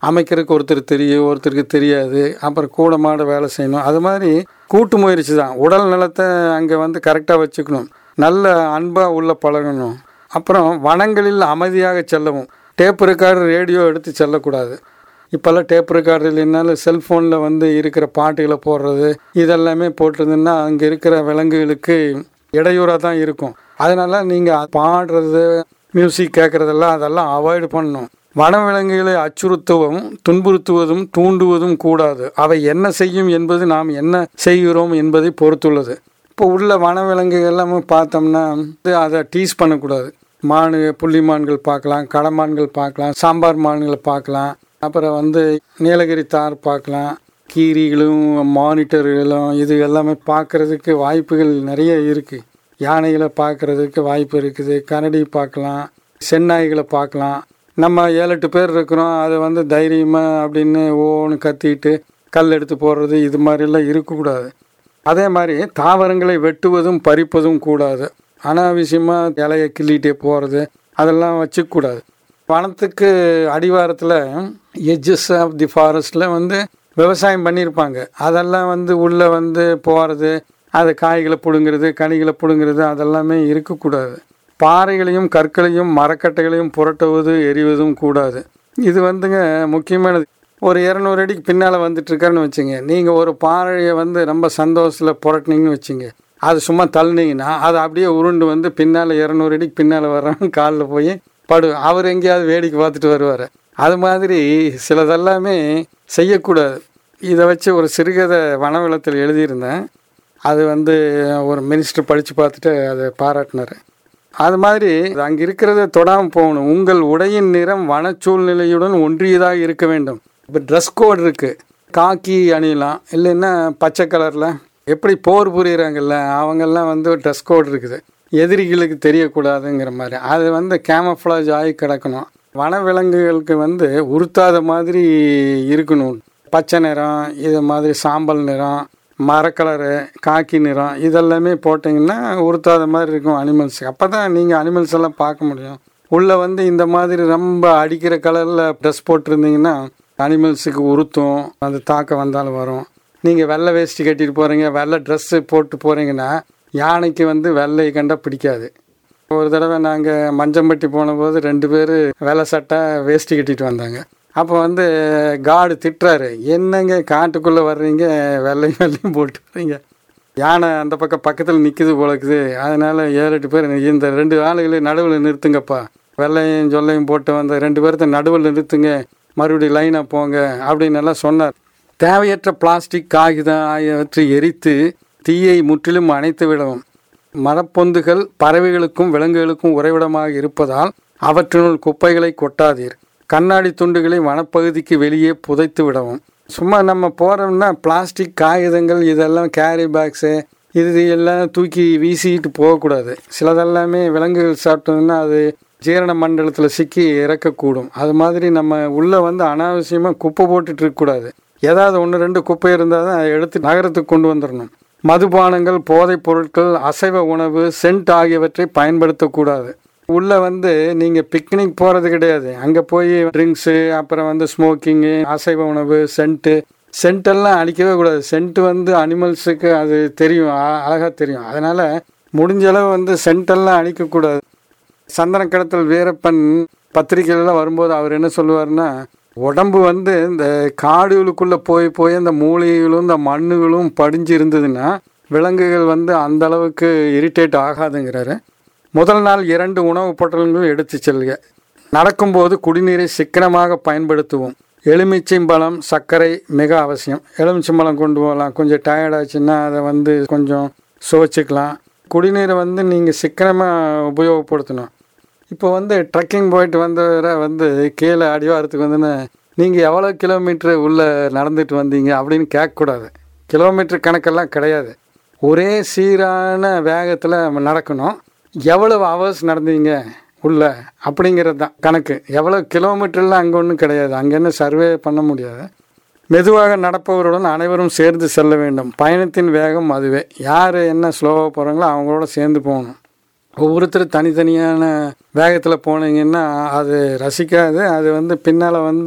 அமைக்கிறதுக்கு ஒருத்தர் தெரியும், ஒருத்தருக்கு தெரியாது. அப்புறம் கூட மாட வேலை செய்யணும். அது மாதிரி கூட்டு முயற்சி தான். உடல் நலத்தை அங்கே வந்து கரெக்டாக வச்சுக்கணும், நல்ல அன்பாக உள்ள பழகணும். அப்புறம் வனங்களில் அமைதியாக செல்லவும். டேப் ரெக்கார்டர், ரேடியோ எடுத்து செல்லக்கூடாது. இப்போல்லாம் டேப் ரெக்கார்டர் இல்லைனாலும் செல்ஃபோனில் வந்து இருக்கிற பாட்டுகளை போடுறது இதெல்லாமே போட்டிருந்ததுன்னா அங்கே இருக்கிற விலங்குகளுக்கு இடையூறாக தான் இருக்கும். அதனால் நீங்கள் பாடுறது, மியூசிக் கேட்குறதெல்லாம் அதெல்லாம் அவாய்டு பண்ணணும். வனவிலங்குகளை அச்சுறுத்துவதும் துன்புறுத்துவதும் தூண்டுவதும் கூடாது. அவை என்ன செய்யும் என்பது நாம் என்ன செய்கிறோம் என்பதை பொறுத்துள்ளது. இப்போ உள்ள வனவிலங்குகள் எல்லாமே பார்த்தோம்னா அதை டீஸ் பண்ணக்கூடாது. புள்ளிமான்கள் பார்க்கலாம், கடமான்கள் பார்க்கலாம், சாம்பார் மான்களை பார்க்கலாம், அப்புறம் வந்து நீலகிரி தார் பார்க்கலாம், கீரிகளும் மானிட்டர்களும் இது எல்லாமே பார்க்குறதுக்கு வாய்ப்புகள் நிறைய இருக்குது. யானைகளை பார்க்குறதுக்கு வாய்ப்பு இருக்குது, கரடி பார்க்கலாம், செந்நாய்களை பார்க்கலாம். நம்ம 7-8 பேர் இருக்கிறோம், அதை வந்து தைரியமாக அப்படின்னு ஓன்னு கத்திட்டு கல் எடுத்து போடுறது இது மாதிரிலாம் இருக்கக்கூடாது. அதே மாதிரி தாவரங்களை வெட்டுவதும் பறிப்பதும் கூடாது. அனாவசியமாக இலையை கிள்ளிகிட்டே போகிறது அதெல்லாம் வச்சுக்கூடாது. வனத்துக்கு அடிவாரத்தில் எட்ஜஸ் ஆஃப் தி ஃபாரஸ்ட்டில் வந்து விவசாயம் பண்ணியிருப்பாங்க. அதெல்லாம் வந்து உள்ளே வந்து போகிறது, அது காய்களை பிடுங்கிறது, கனிகளை பிடுங்கிறது அதெல்லாமே இருக்கக்கூடாது. பாறைகளையும் கற்களையும் மரக்கட்டைகளையும் புரட்டுவது எரிவதும் கூடாது. இது வந்துங்க முக்கியமானது. ஒரு 200 அடிக்கு பின்னால் வந்துட்டுருக்காருன்னு வச்சுங்க, நீங்கள் ஒரு பாறையை வந்து ரொம்ப சந்தோஷத்தில் புரட்டினீங்கன்னு வச்சுங்க, அது சும்மா தள்ளினீங்கன்னா அது அப்படியே உருண்டு வந்து பின்னால் 200 அடிக்கு பின்னால் வர்றாங்க, காலில் போய் அவர் எங்கேயாவது வேடிக்கை பார்த்துட்டு வருவார். அது மாதிரி சிலதெல்லாமே செய்யக்கூடாது. இதை வச்சு ஒரு சிறுகதை வனவளத்தில் எழுதியிருந்தேன். அது வந்து ஒரு மினிஸ்டர் படித்து பார்த்துட்டு அதை பாராட்டினார். அது மாதிரி அங்கே இருக்கிறத தொடாமல் போகணும். உங்கள் உடையின் நிறம் வனச்சூழ்நிலையுடன் ஒன்றியதாக இருக்க வேண்டும். இப்போ ட்ரெஸ் கோட் இருக்குது, காக்கி அணியலாம், இல்லைன்னா பச்சை கலரில். எப்படி போர் புரியுறாங்கல்ல அவங்கெல்லாம் வந்து ட்ரெஸ் கோட் இருக்குது, எதிரிகளுக்கு தெரியக்கூடாதுங்கிற மாதிரி. அது வந்து கேமஃப்ளாஜ் ஆகி கிடக்கணும். வனவிலங்குகளுக்கு வந்து உறுத்தாத மாதிரி இருக்கணும். பச்சை நிறம், இது மாதிரி சாம்பல் நிறம், மரக்கலரு, காக்கி நிறம் இதெல்லாமே போட்டிங்கன்னா உறுத்தாத மாதிரி இருக்கும் அனிமல்ஸுக்கு. அப்போ தான் நீங்கள் அனிமல்ஸ் எல்லாம் பார்க்க முடியும். உள்ளே வந்து இந்த மாதிரி ரொம்ப அடிக்கிற கலரில் ட்ரெஸ் போட்டிருந்தீங்கன்னா அனிமல்ஸுக்கு உறுத்தும், அது தாக்க வந்தாலும் வரும். நீங்கள் வெள்ளை வேஷ்டி கட்டிட்டு போகிறீங்க, வெள்ளை ட்ரெஸ்ஸு போட்டு போகிறீங்கன்னா யானைக்கு வந்து வெள்ளை கண்டா பிடிக்காது. ஒரு தடவை நாங்கள் மஞ்சம்பட்டி போனபோது 2 பேர் வெள்ளை சட்டை வேஷ்டி கட்டிட்டு வந்தாங்க. அப்போ வந்து காடு திட்டுறாரு, என்னங்க காட்டுக்குள்ளே வர்றீங்க வெள்ளையும் போட்டு வர்றீங்க, யானை அந்த பக்கத்தில் நிற்குது போலக்குது, அதனால் 7-8 பேர் இந்த 2 ஆளுகளை நடுவில் நிறுத்துங்கப்பா, வெள்ளையும் சொல்லையும் போட்டு வந்த 2 பேர்த்த நடுவில் நிறுத்துங்க, மறுபடியும் லைனாக போங்க அப்படின்னு எல்லாம் சொன்னார். தேவையற்ற பிளாஸ்டிக், காகிதம் ஆகியவற்றை எரித்து தீயை முற்றிலும் அணைத்து விடவும். மரப்பொந்துகள் பறவைகளுக்கும் விலங்குகளுக்கும் உறைவிடமாக இருப்பதால் அவற்றினுள் குப்பைகளை கொட்டாதீர். கண்ணாடி துண்டுகளை வனப்பகுதிக்கு வெளியே புதைத்து விடவும். சும்மா நம்ம போகிறோம்னா பிளாஸ்டிக், காகிதங்கள் இதெல்லாம் கேரி பேக்ஸு இது எல்லாம் தூக்கி வீசிட்டு போகக்கூடாது. சிலதெல்லாமே விலங்குகள் சாப்பிட்டதுன்னா அது ஜீரண மண்டலத்தில் சிக்கி இறக்கக்கூடும். அது மாதிரி நம்ம உள்ளே வந்து அனாவசியமாக குப்பை போட்டுட்டு இருக்கக்கூடாது. ஏதாவது 1-2 குப்பை இருந்தால் தான் அதை எடுத்து நகரத்துக்கு கொண்டு வந்துடணும். மதுபானங்கள், போதைப் பொருட்கள், அசைவ உணவு, சென்ட் ஆகியவற்றை பயன்படுத்தக்கூடாது. உள்ளே வந்து நீங்கள் பிக்னிக் போகிறது கிடையாது, அங்கே போய் ட்ரிங்க்ஸு, அப்புறம் வந்து ஸ்மோக்கிங்கு, அசைவ உணவு, சென்ட்டெல்லாம் அடிக்கவே கூடாது. சென்ட் வந்து அனிமல்ஸுக்கு அது தெரியும், அழகாக தெரியும். அதனால் முடிஞ்ச அளவு வந்து சென்ட்டெல்லாம் அடிக்கக்கூடாது. சந்தன கடத்தல் வீரப்பன் பத்திரிகைலாம் வரும்போது அவர் என்ன சொல்லுவார்னா, உடம்பு வந்து இந்த காடுகளுக்குள்ளே போய் அந்த மூலிகைகளும் இந்த மண்ணுகளும் படிஞ்சு இருந்ததுன்னா விலங்குகள் வந்து அந்த அளவுக்கு இரிட்டேட் ஆகாதுங்கிறாரு. முதல் நாள் 2 உணவு பொட்டலங்கள் எடுத்து செல்க. நடக்கும்போது குடிநீரை சிக்கனமாக பயன்படுத்துவோம். எலுமிச்சம்பழம், சர்க்கரை மிக அவசியம். எலுமிச்சம்பழம் கொண்டு போகலாம், கொஞ்சம் டயர்டாச்சுன்னா அதை வந்து கொஞ்சம் சுவைச்சிக்கலாம். குடிநீரை வந்து நீங்கள் சிக்கனமாக உபயோகப்படுத்தணும். இப்போ வந்து ட்ரெக்கிங் போயிட்டு வந்தவரை வந்து கீழே அடிவாரத்துக்கு வந்துன்னு நீங்கள் எவ்வளோ கிலோமீட்ரு உள்ளே நடந்துட்டு வந்தீங்க அப்படின்னு கேட்கக்கூடாது. கிலோமீட்டர் கணக்கெல்லாம் கிடையாது. ஒரே சீரான வேகத்தில் நடக்கணும். எவ்வளவு ஹவர்ஸ் நடந்தீங்க உள்ள அப்படிங்கிறது தான் கணக்கு. எவ்வளோ கிலோமீட்டர்லாம் அங்கே ஒன்றும் கிடையாது, அங்கே என்ன சர்வே பண்ண முடியாது. மெதுவாக நடப்பவருடன் அனைவரும் சேர்ந்து செல்ல வேண்டும். பயணத்தின் வேகம் அதுவே. யார் என்ன ஸ்லோவாக போகிறாங்களோ அவங்களோட சேர்ந்து போகணும். ஒவ்வொருத்தரும் தனித்தனியான வேகத்தில் போனீங்கன்னா அது ரசிக்காது. அது வந்து பின்னால் வந்து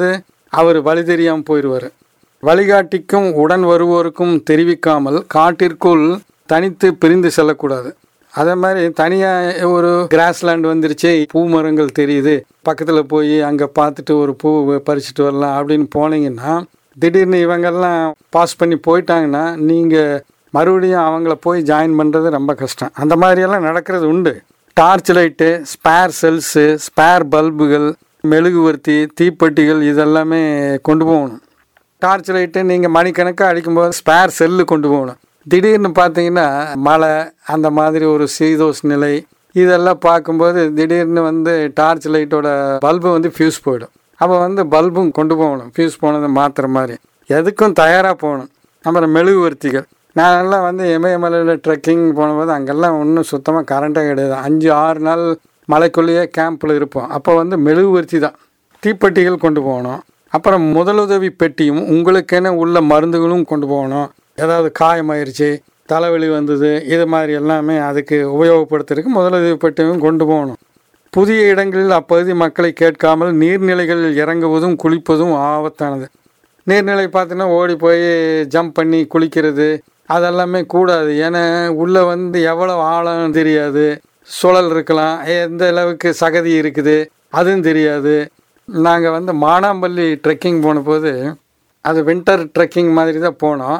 அவர் வழி தெரியாமல் போயிடுவார். வழிகாட்டிக்கும் உடன் வருவோருக்கும் தெரிவிக்காமல் காட்டிற்குள் தனித்து பிரிந்து செல்லக்கூடாது. அதே மாதிரி தனியாக ஒரு கிராஸ்லேண்ட் வந்துருச்சு, பூ மரங்கள் தெரியுது, பக்கத்தில் போய் அங்கே பார்த்துட்டு ஒரு பூ பறிச்சுட்டு வரலாம் அப்படின்னு போனீங்கன்னா, திடீர்னு இவங்கெல்லாம் பாஸ் பண்ணி போயிட்டாங்கன்னா நீங்கள் மறுபடியும் அவங்கள போய் ஜாயின் பண்ணுறது ரொம்ப கஷ்டம். அந்த மாதிரியெல்லாம் நடக்கிறது உண்டு. Torch light, spare cells, spare பல்புகள், மெழுகுவர்த்தி, தீப்பெட்டிகள் இதெல்லாமே கொண்டு போகணும். டார்ச் லைட்டு நீங்கள் மணிக்கணக்காக அடிக்கும்போது ஸ்பேர் செல்லு கொண்டு போகணும். திடீர்னு பார்த்தீங்கன்னா மழை, அந்த மாதிரி ஒரு சீதோஷ் நிலை இதெல்லாம் பார்க்கும்போது திடீர்னு வந்து டார்ச் லைட்டோட பல்பு வந்து ஃபியூஸ் போயிடும். அப்போ பல்பும் கொண்டு போகணும், ஃபியூஸ் போனதை மாற்றுற மாதிரி எதுக்கும் தயாராக போகணும். அப்புறம் மெழுகுவர்த்திகள், நான்லாம் இமயமலையில் ட்ரெக்கிங் போனபோது அங்கெல்லாம் ஒன்றும் சுத்தமாக கரண்ட்டே கிடையாது. 5-6 நாள் மலைக்குள்ளேயே கேம்பில் இருப்போம். அப்போ மெழுகுவர்த்தி தான். தீப்பெட்டிகள் கொண்டு போகணும். அப்புறம் முதலுதவி பெட்டியும் உங்களுக்கென உள்ள மருந்துகளும் கொண்டு போகணும். ஏதாவது காயமாயிருச்சு, தலைவலி வந்தது, இது மாதிரி எல்லாமே அதுக்கு உபயோகப்படுத்துறதுக்கு முதலுதவி பெட்டியும் கொண்டு போகணும். புதிய இடங்களில் அப்பகுதி மக்களை கேட்காமல் நீர்நிலைகளில் இறங்குவதும் குளிப்பதும் ஆபத்தானது. நீர்நிலை பார்த்தீங்கன்னா ஓடி போய் ஜம்ப் பண்ணி குளிக்கிறது அதெல்லாமே கூடாது. ஏன்னா உள்ளே எவ்வளோ ஆழம் தெரியாது, சுழல் இருக்கலாம், எந்த அளவுக்கு சகதி இருக்குது அதுவும் தெரியாது. நாங்கள் மானாம்பள்ளி ட்ரெக்கிங் போன போது அது வின்டர் ட்ரெக்கிங் மாதிரி தான் போனோம்.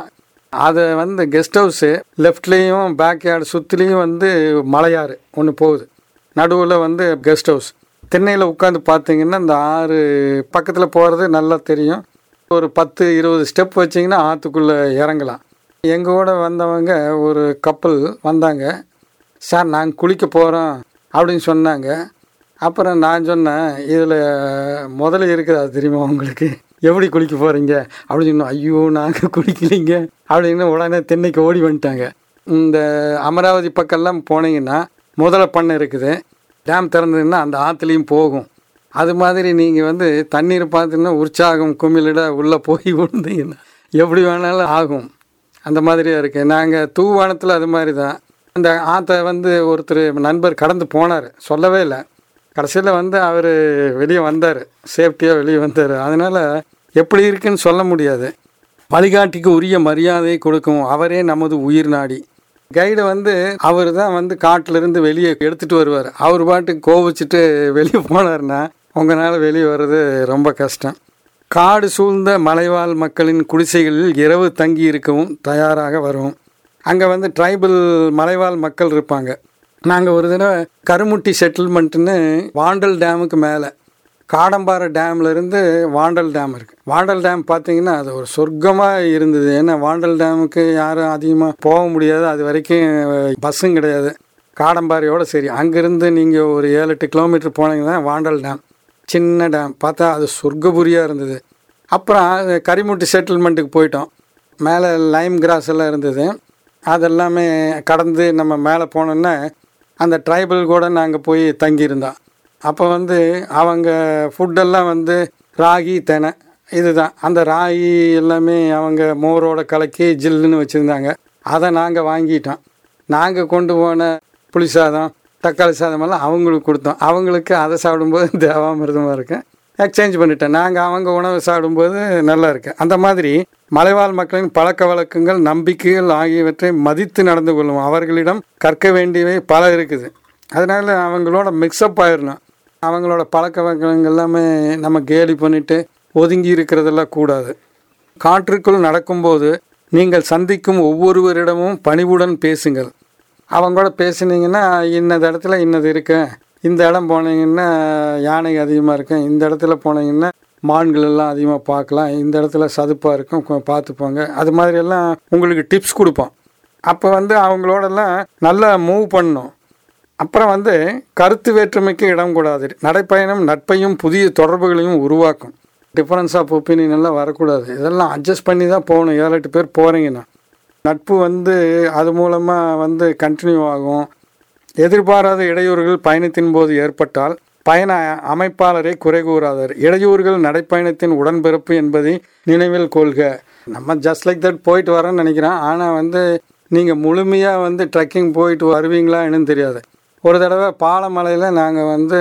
அதை கெஸ்ட் ஹவுஸு லெஃப்ட்லேயும் பேக்யார்டு சுற்றிலையும் மலையாறு ஒன்று போகுது, நடுவில் கெஸ்ட் ஹவுஸ். தென்னையில் உட்காந்து பார்த்தீங்கன்னா இந்த ஆறு பக்கத்தில் போகிறது நல்லா தெரியும். ஒரு 10-20 ஸ்டெப் வச்சிங்கன்னா ஆற்றுக்குள்ளே இறங்கலாம். எங்கள் கூட வந்தவங்க ஒரு கப்பல் வந்தாங்க. சார் நாங்கள் குளிக்க போகிறோம் அப்படின்னு சொன்னாங்க. அப்புறம் நான் சொன்னேன், இதில் முதல்ல இருக்குது அது தெரியுமா உங்களுக்கு, எப்படி குளிக்க போகிறீங்க அப்படின்னு சொன்னோம். ஐயோ நாங்கள் குளிக்கலைங்க அப்படின்னு உடனே தென்னைக்கு ஓடி வந்துட்டாங்க. இந்த அமராவதி பக்கம்லாம் போனீங்கன்னா முதல்ல பண்ணை இருக்குது, டேம் திறந்ததுன்னா அந்த ஆற்றுலையும் போகும். அது மாதிரி நீங்கள் தண்ணீர் பார்த்தீங்கன்னா உற்சாகம் குமிழிட உள்ளே போய் விழுந்தீங்கன்னா எப்படி வேணாலும் ஆகும். அந்த மாதிரியாக இருக்குது. நாங்கள் தூவானத்தில் அது மாதிரி தான். அந்த ஆற்றை ஒருத்தர் நண்பர் கடந்து போனார், சொல்லவே இல்லை. கடைசியில் அவர் வெளியே வந்தார், சேஃப்டியாக வெளியே வந்தார். அதனால் எப்படி இருக்குன்னு சொல்ல முடியாது. வழிகாட்டிக்கு உரிய மரியாதையை கொடுக்கும், அவரே நமது உயிர் நாடி. கைடை அவர் தான் காட்டிலேருந்து வெளியே எடுத்துகிட்டு வருவார். அவர் பாட்டுக்கு கோவிச்சிட்டு வெளியே போனார்னா உங்களால் வெளியே வர்றது ரொம்ப கஷ்டம். காடு சூழ்ந்த மலைவாழ் மக்களின் குடிசைகளில் இரவு தங்கி இருக்கவும் தயாராக வரும். அங்கே ட்ரைபல் மலைவாழ் மக்கள் இருப்பாங்க. நாங்கள் ஒரு தடவை கருமுட்டி செட்டில்மெண்ட்டுன்னு வாண்டல் டேமுக்கு மேலே, காடம்பாறை டேம்லேருந்து வாண்டல் டேம் இருக்குது. வாண்டல் டேம் பார்த்தீங்கன்னா அது ஒரு சொர்க்கமாக இருந்தது. ஏன்னா வாண்டல் டேமுக்கு யாரும் அதிகமாக போக முடியாது, அது வரைக்கும் பஸ்ஸும் கிடையாது. காடம்பாறையோடு சரி, அங்கேருந்து நீங்கள் ஒரு 7-8 கிலோமீட்டர் போனீங்கன்னா வாண்டல் டேம், சின்ன டேம், பார்த்தா அது சொர்க்கபுரியாக இருந்தது. அப்புறம் கரிமுட்டி செட்டில்மெண்ட்டுக்கு போயிட்டோம். மேலே லைம் கிராஸ் எல்லாம் இருந்தது. அதெல்லாமே கடந்து நம்ம மேலே போனோன்னா அந்த ட்ரைபல் கூட நாங்கள் போய் தங்கியிருந்தோம். அப்போ அவங்க ஃபுட்டெல்லாம் ராகி தெனை இதுதான். அந்த ராகி எல்லாமே அவங்க மோரோட கலக்கி ஜில்லுன்னு வச்சுருந்தாங்க. அதை நாங்கள் வாங்கிட்டோம். நாங்கள் கொண்டு போன புளி சாதம், தக்காளி சாதமெல்லாம் அவங்களுக்கு கொடுத்தோம். அவங்களுக்கு அதை சாப்பிடும்போது தேவாமிர்தமாக இருக்குது. எக்ஸ்சேஞ்ச் பண்ணிட்டேன். நாங்கள் அவங்க உணவு சாப்பிடும்போது நல்லா இருக்கு. அந்த மாதிரி மலைவாழ் மக்களின் பழக்க வழக்கங்கள், நம்பிக்கைகள் ஆகியவற்றை மதித்து நடந்து கொள்ளும். அவர்களிடம் கற்க வேண்டியவை பல இருக்குது. அதனால் அவங்களோட மிக்சப் ஆயிடணும். அவங்களோட பழக்க வழக்கங்கள் எல்லாமே நம்ம கேலி பண்ணிவிட்டு ஒதுங்கி இருக்கிறதெல்லாம் கூடாது. காற்றுக்குள் நடக்கும்போது நீங்கள் சந்திக்கும் ஒவ்வொருவரிடமும் பணிவுடன் பேசுங்கள். அவங்களோட பேசுனீங்கன்னா இன்னது இடத்துல இன்னது இருக்கு, இந்த இடம் போனீங்கன்னா யானை அதிகமாக இருக்கும், இந்த இடத்துல போனீங்கன்னா மான்கள் எல்லாம் அதிகமாக பார்க்கலாம், இந்த இடத்துல சதுப்பாக இருக்கும் பார்த்துப்போங்க, அது மாதிரியெல்லாம் உங்களுக்கு டிப்ஸ் கொடுப்போம். அப்போ அவங்களோடெல்லாம் நல்லா மூவ் பண்ணணும். அப்புறம் கருத்து வேற்றுமைக்கு இடம் கூடாது. நடைப்பயணம் நட்பையும் புதிய தொடர்புகளையும் உருவாக்கும். டிஃப்ரென்ஸ் ஆஃப் ஒப்பீனியன் எல்லாம் வரக்கூடாது. இதெல்லாம் அட்ஜஸ்ட் பண்ணி தான் போகணும். 7-8 பேர் போகிறீங்கன்னா நட்பு அது மூலமாக கண்டினியூ ஆகும். எதிர்பாராத இடையூறுகள் பயணத்தின் போது ஏற்பட்டால் பயண அமைப்பாளரை குறை கூறாதர். இடையூறுகள் நடைப்பயணத்தின் உடன்பிறப்பு என்பதை நினைவில் கொள்க. நம்ம ஜஸ்ட் லைக் தட் போயிட்டு வரேன்னு நினைக்கிறேன். ஆனால் நீங்கள் முழுமையாக ட்ரெக்கிங் போயிட்டு வருவீங்களா என்னன்னு தெரியாது. ஒரு தடவை பாலமலையில் நாங்கள்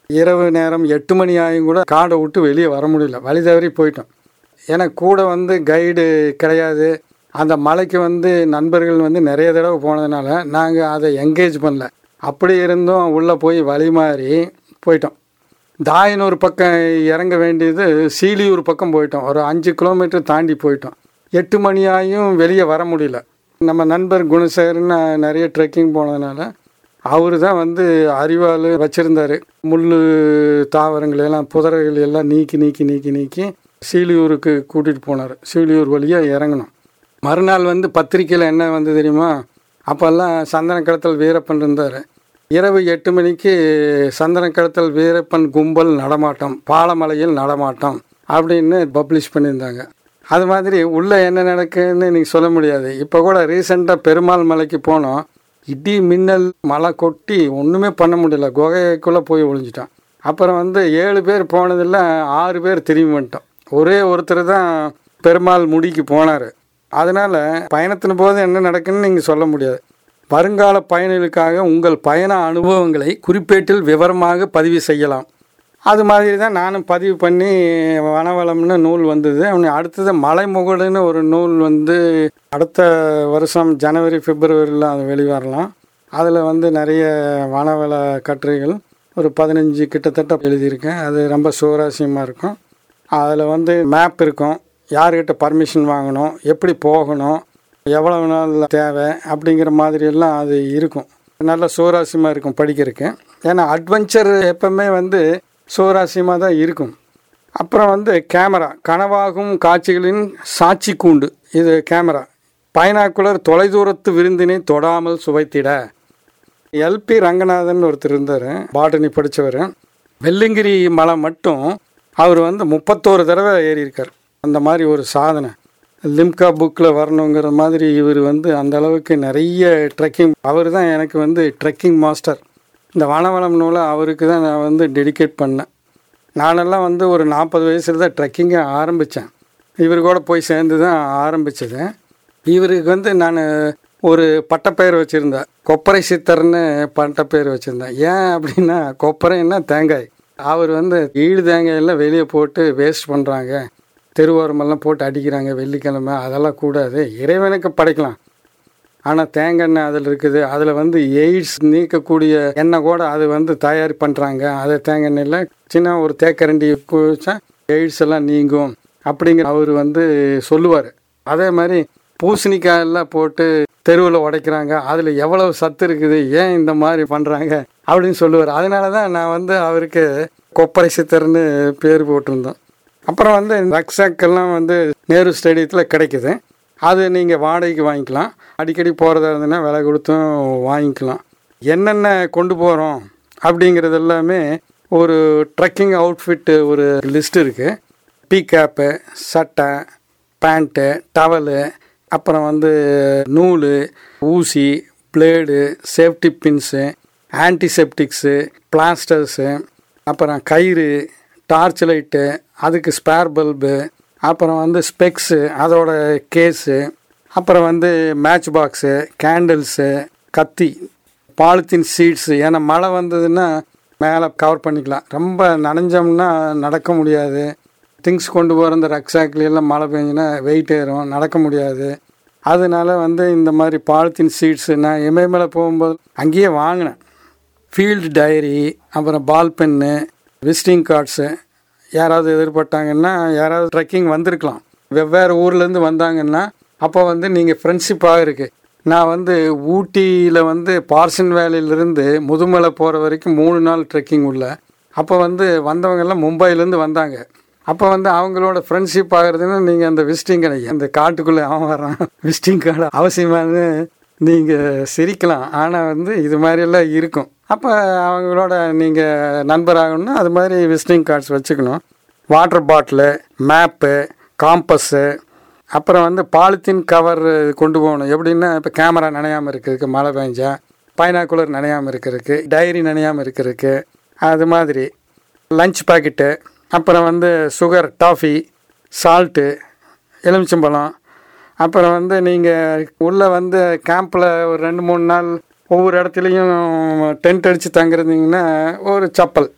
இரவு நேரம் 8 மணி ஆகியும் கூட காடை விட்டு வெளியே வர முடியல, வழி தவறி போயிட்டோம். ஏன்னா கூட வந்து கைடு கிடையாது. அந்த மலைக்கு வந்து நண்பர்கள் வந்து நிறைய தடவை போனதுனால நாங்கள் அதை என்கேஜ் பண்ணல. அப்படி இருந்தும் உள்ளே போய் வழி மாறி போயிட்டோம். தாயனூர் பக்கம் இறங்க வேண்டியது சீலியூர் பக்கம் போயிட்டோம். ஒரு 5 கிலோமீட்டர் தாண்டி போயிட்டோம். 8 மணி ஆகியும் வெளியே வர முடியல. நம்ம நண்பர் குணசேகரன்னு நிறைய ட்ரெக்கிங் போனதுனால அவர் தான் வந்து அரிவாள் வச்சுருந்தார். முள் தாவரங்களெல்லாம் புதர்கள் எல்லாம் நீக்கி சீலியூருக்கு கூட்டிகிட்டு போனார். சீலியூர் வழியாக இறங்கணும். மறுநாள் வந்து பத்திரிக்கையில் என்ன வந்து தெரியுமா, அப்போல்லாம் சந்தன கடத்தல் வீரப்பன் இருந்தார். இரவு 8 மணிக்கு சந்தன கடத்தல் வீரப்பன் கும்பல் நடமாட்டம், பாலமலையில் நடமாட்டம் அப்படின்னு பப்ளிஷ் பண்ணியிருந்தாங்க. அது மாதிரி உள்ளே என்ன நடக்குன்னு நீங்கள் சொல்ல முடியாது. இப்போ கூட ரீசெண்டாக பெருமாள் மலைக்கு போனோம். இடி மின்னல் மழை கொட்டி ஒன்றுமே பண்ண முடியல, குகைக்குள்ளே போய் ஒழிஞ்சிட்டோம். அப்புறம் வந்து 7 பேர் போனதில் 6 பேர் திரும்பி வந்துட்டோம். ஒரே ஒருத்தர் தான் பெருமாள் முடிக்கு போனார். அதனால் பயணத்தின் போது என்ன நடக்குன்னு நீங்கள் சொல்ல முடியாது. வருங்கால பயணிகளுக்காக உங்கள் பயண அனுபவங்களை குறிப்பேட்டில் விவரமாக பதிவு செய்யலாம். அது மாதிரி தான் நானும் பதிவு பண்ணி வனவளம்னு நூல் வந்தது. அடுத்தது மலைமுகடுன்னு ஒரு நூல் வந்து அடுத்த வருஷம் ஜனவரி பிப்ரவரியில் அது வெளிவரலாம். அதில் வந்து நிறைய வனவள கட்டுரைகள் ஒரு 15 கிட்டத்தட்ட எழுதியிருக்கேன். அது ரொம்ப சுவாரஸ்யமாக இருக்கும். அதில் வந்து மேப் இருக்கும், யார்கிட்ட பர்மிஷன் வாங்கணும், எப்படி போகணும், எவ்வளவு நாள் தேவை அப்படிங்கிற மாதிரியெல்லாம் அது இருக்கும். நல்ல சுவாரஸ்யமாக இருக்கும் படிக்கிறதுக்கு. ஏன்னா அட்வென்ச்சர் எப்பவுமே வந்து சுவாரஸ்யமாக தான் இருக்கும். அப்புறம் வந்து கேமரா, கனவாகும் காட்சிகளின் சாட்சி கூண்டு. இது கேமரா. பைனாக்குலர், தொலைதூரத்து விருந்தினை தொடாமல் சுவைத்திட. எல்பி ரங்கநாதன் ஒருத்தர் இருந்தார், பாட்டனி படித்தவர். வெள்ளிங்கிரி மலை மட்டும் அவர் வந்து 31 தடவை ஏறியிருக்கார். அந்த மாதிரி ஒரு சாதனை லிம்கா புக்கில் வரணுங்கிற மாதிரி இவர் வந்து அந்த அளவுக்கு நிறைய ட்ரெக்கிங். அவர் தான் எனக்கு வந்து ட்ரெக்கிங் மாஸ்டர். இந்த வனவளம் நூலை அவருக்கு தான் நான் வந்து டெடிகேட் பண்ணேன். நானெல்லாம் வந்து ஒரு 40 வயசில் தான் ட்ரெக்கிங்கை ஆரம்பித்தேன். இவர் கூட போய் சேர்ந்து தான் ஆரம்பித்தது. இவருக்கு வந்து நான் ஒரு பட்டப்பெயர் வச்சுருந்தேன், கொப்பரை சித்தர்னு பட்டப்பெயர் வச்சுருந்தேன். ஏன் அப்படின்னா கொப்பரைன்னா தேங்காய். அவர் வந்து ஈடு தேங்காயெல்லாம் வெளியே போட்டு வேஸ்ட் பண்ணுறாங்க, தெருவோரமெல்லாம் போட்டு அடிக்கிறாங்க வெள்ளிக்கிழமை, அதெல்லாம் கூடாது, இறைவனுக்கு படைக்கலாம். ஆனால் தேங்காய் எண்ணெய் அதில் இருக்குது, அதில் வந்து எய்ட்ஸ் நீக்கக்கூடிய எண்ணெய் கூட அது வந்து தயார் பண்ணுறாங்க. அதை தேங்காய் எண்ணெயில் சின்ன ஒரு தேக்கரண்டி குடிச்சா எய்ட்ஸ் எல்லாம் நீங்கும் அப்படிங்கிற அவர் வந்து சொல்லுவார். அதே மாதிரி பூசணிக்காயெல்லாம் போட்டு தெருவில் உடைக்கிறாங்க, அதில் எவ்வளவு சத்து இருக்குது, ஏன் இந்த மாதிரி பண்ணுறாங்க அப்படின்னு சொல்லுவார். அதனால தான் நான் வந்து அவருக்கு கொப்பரை சித்தர்னு பேர் போட்டிருந்தோம். அப்புறம் வந்து ரக்ஸாக்கெல்லாம் வந்து நேரு ஸ்டேடியத்தில் கிடைக்குது. அது நீங்கள் வாடகைக்கு வாங்கிக்கலாம். அடிக்கடி போகிறதா இருந்ததுன்னா விலை கொடுத்தும் வாங்கிக்கலாம். என்னென்ன கொண்டு போகிறோம் அப்படிங்கிறது எல்லாமே ஒரு ட்ரெக்கிங் அவுட்ஃபிட்டு ஒரு லிஸ்ட் இருக்குது. டீ கேப்பு, சட்டை, பேண்ட்டு, டவலு, அப்புறம் வந்து நூல், ஊசி, blade, safety pins, antiseptics, plasters, அப்புறம் கயிறு, டார்ச் லைட்டு, அதுக்கு ஸ்பேர் பல்பு, அப்புறம் வந்து ஸ்பெக்ஸு, அதோட கேஸு, அப்புறம் வந்து மேட்ச் பாக்ஸு, கேண்டில்ஸு, கத்தி, பாலித்தீன் சீட்ஸு. ஏன்னா மழை வந்ததுன்னா மேலே கவர் பண்ணிக்கலாம். ரொம்ப நனைஞ்சோம்னா நடக்க முடியாது. திங்ஸ் கொண்டு போகிற இந்த ரக்ஸாக்லாம் மழை பெஞ்சுன்னா வெயிட் ஏறும், நடக்க முடியாது. அதனால வந்து இந்த மாதிரி பாலித்தீன் சீட்ஸு நான் இமயமலை போகும்போது அங்கேயே வாங்கினேன். ஃபீல்டு டைரி, அப்புறம் பால் பென்னு, விசிட்டிங் கார்ட்ஸு. யாராவது எதிர்பட்டாங்கன்னா, யாராவது ட்ரெக்கிங் வந்திருக்கலாம், வெவ்வேறு ஊர்லேருந்து வந்தாங்கன்னா, அப்போ வந்து நீங்கள் ஃப்ரெண்ட்ஷிப்பாக இருக்குது. நான் வந்து ஊட்டியில் வந்து பார்சன் வேலியிலேருந்து முதுமலை போகிற வரைக்கும் 3 நாள் ட்ரெக்கிங் உள்ள. அப்போ வந்து வந்தவங்கெல்லாம் மும்பையிலேருந்து வந்தாங்க. அப்போ வந்து அவங்களோட ஃப்ரெண்ட்ஷிப் ஆகிறதுன்னா நீங்கள் அந்த விசிட்டிங் கார்டு, அந்த காட்டுக்குள்ளே அவன் வரான், விசிட்டிங் கார்டு அவசியமானு நீங்கள் சிரிக்கலாம். ஆனால் வந்து இது மாதிரியெல்லாம் இருக்கும். அப்போ அவங்களோட நீங்கள் நண்பராகணும்னா அது மாதிரி விசிட்டிங் கார்ட்ஸ் வச்சுக்கணும். வாட்டர் பாட்டிலு, மேப்பு, காம்பஸ்ஸு, அப்புறம் வந்து பாலித்தீன் கவர் கொண்டு போகணும். எப்படின்னா இப்போ கேமரா நனையாமல் இருக்கிறதுக்கு, மழை பெஞ்சா பைனாக்குலர் நனையாமல் இருக்கிறதுக்கு, டைரி நனையாமல் இருக்கிறதுக்கு, அது மாதிரி லஞ்ச் பாக்கெட்டு, அப்புறம் வந்து சுகர், டாஃபி, சால்ட்டு, எலுமிச்சம்பழம். அப்புறம் வந்து நீங்கள் உள்ளே வந்து கேம்பில் ஒரு 2-3 நாள் ஒவ்வொரு இடத்துலையும் டென்ட் அடித்து தங்குறதுங்கன்னா ஒரு சப்பல்,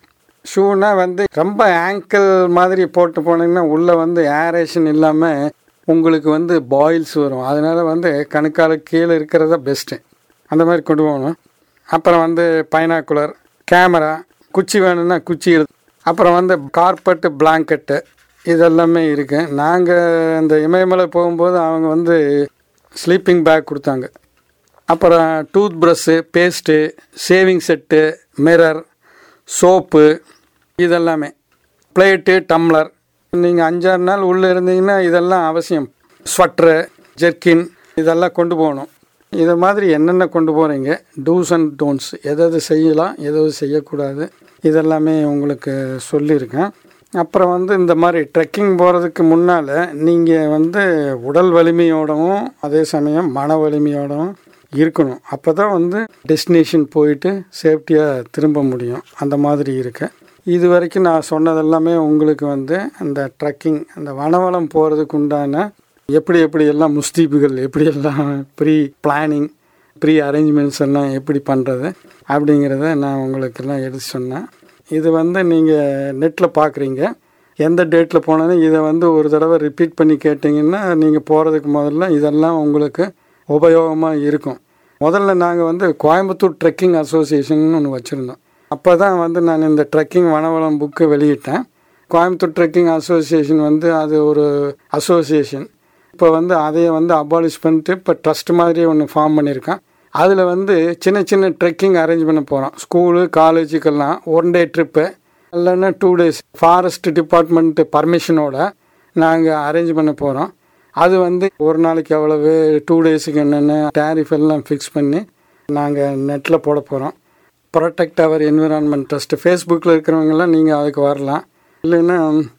ஷூனா வந்து ரொம்ப ஆங்கிள் மாதிரி போட்டு போனீங்கன்னா உள்ளே வந்து ஏரேஷன் இல்லாமல் உங்களுக்கு வந்து பாயில்ஸ் வரும். அதனால் வந்து கணுக்கால கீழே இருக்கிறத பெஸ்ட்டு. அந்த மாதிரி கொண்டு போகணும். அப்புறம் வந்து பைனாக்குலர், கேமரா, குச்சி வேணும்னா குச்சி, அப்புறம் வந்து கார்பெட்டு, பிளாங்கெட்டு இதெல்லாமே இருக்குது. நாங்கள் அந்த இமயமலை போகும்போது அவங்க வந்து ஸ்லீப்பிங் பேக் கொடுத்தாங்க. அப்புறம் toothbrush, paste, shaving set, mirror, soap இதெல்லாமே, பிளேட்டு, டம்ளர். நீங்கள் 5-6 நாள் உள்ளே இருந்தீங்கன்னா இதெல்லாம் அவசியம். ஸ்வெட்ரு, ஜெர்கின் இதெல்லாம் கொண்டு போகணும். இதை மாதிரி என்னென்ன கொண்டு போகிறீங்க, டூஸ் அண்ட் டோன்ட்ஸ், எதாவது செய்யலாம், எதாவது செய்யக்கூடாது, இதெல்லாமே உங்களுக்கு சொல்லியிருக்கேன். அப்புறம் வந்து இந்த மாதிரி ட்ரெக்கிங் போகிறதுக்கு முன்னால் நீங்கள் வந்து உடல் வலிமையோடவும் அதே சமயம் மன வலிமையோடவும் இருக்கணும். அப்போ தான் வந்து டெஸ்டினேஷன் போயிட்டு சேஃப்டியாக திரும்ப முடியும். அந்த மாதிரி இருக்கு. இது வரைக்கும் நான் சொன்னதெல்லாமே உங்களுக்கு வந்து அந்த ட்ரெக்கிங், அந்த வனவளம் போகிறதுக்கு உண்டான எப்படியெல்லாம் முஸ்தீபுகள், எப்படியெல்லாம் ப்ரீ பிளானிங், ப்ரீ அரேஞ்ச்மெண்ட்ஸ் எல்லாம் எப்படி பண்ணுறது அப்படிங்கிறத நான் உங்களுக்கெல்லாம் எடுத்து சொன்னேன். இது வந்து நீங்கள் நெட்டில் பார்க்குறீங்க. எந்த டேட்டில் போனாலும் இதை வந்து ஒரு தடவை ரிப்பீட் பண்ணி கேட்டிங்கன்னா நீங்கள் போகிறதுக்கு முதல்ல இதெல்லாம் உங்களுக்கு உபயோகமாக இருக்கும். முதல்ல நாங்கள் வந்து கோயம்புத்தூர் ட்ரெக்கிங் அசோசியேஷன் ஒன்று வச்சுருந்தோம். அப்போ தான் வந்து நான் இந்த ட்ரெக்கிங் வனவளம் புக்கு வெளியிட்டேன். கோயம்புத்தூர் ட்ரெக்கிங் அசோசியேஷன் வந்து அது ஒரு அசோசியேஷன். இப்போ வந்து அதையை வந்து அபாலிஷ் பண்ணிட்டு இப்போ ட்ரஸ்ட் மாதிரி ஒன்று ஃபார்ம் பண்ணியிருக்கேன். அதில் வந்து சின்ன சின்ன ட்ரெக்கிங் அரேஞ்ச் பண்ண போகிறோம். ஸ்கூலு, காலேஜுக்கெல்லாம் 1 டே ட்ரிப்பு இல்லைன்னா 2 டேஸ் ஃபாரஸ்ட் டிபார்ட்மெண்ட்டு பர்மிஷனோட நாங்கள் அரேஞ்ச் பண்ண போகிறோம். அது வந்து ஒரு நாளைக்கு எவ்வளவு, 2 டேஸுக்கு என்னென்ன டேரிஃப் எல்லாம் ஃபிக்ஸ் பண்ணி நாங்கள் நெட்டில் போட போகிறோம். ப்ரொடெக்ட் அவர் என்விரான்மெண்ட் ட்ரஸ்ட் ஃபேஸ்புக்கில் இருக்கிறவங்கெல்லாம் நீங்கள் அதுக்கு வரலாம். இல்லைன்னா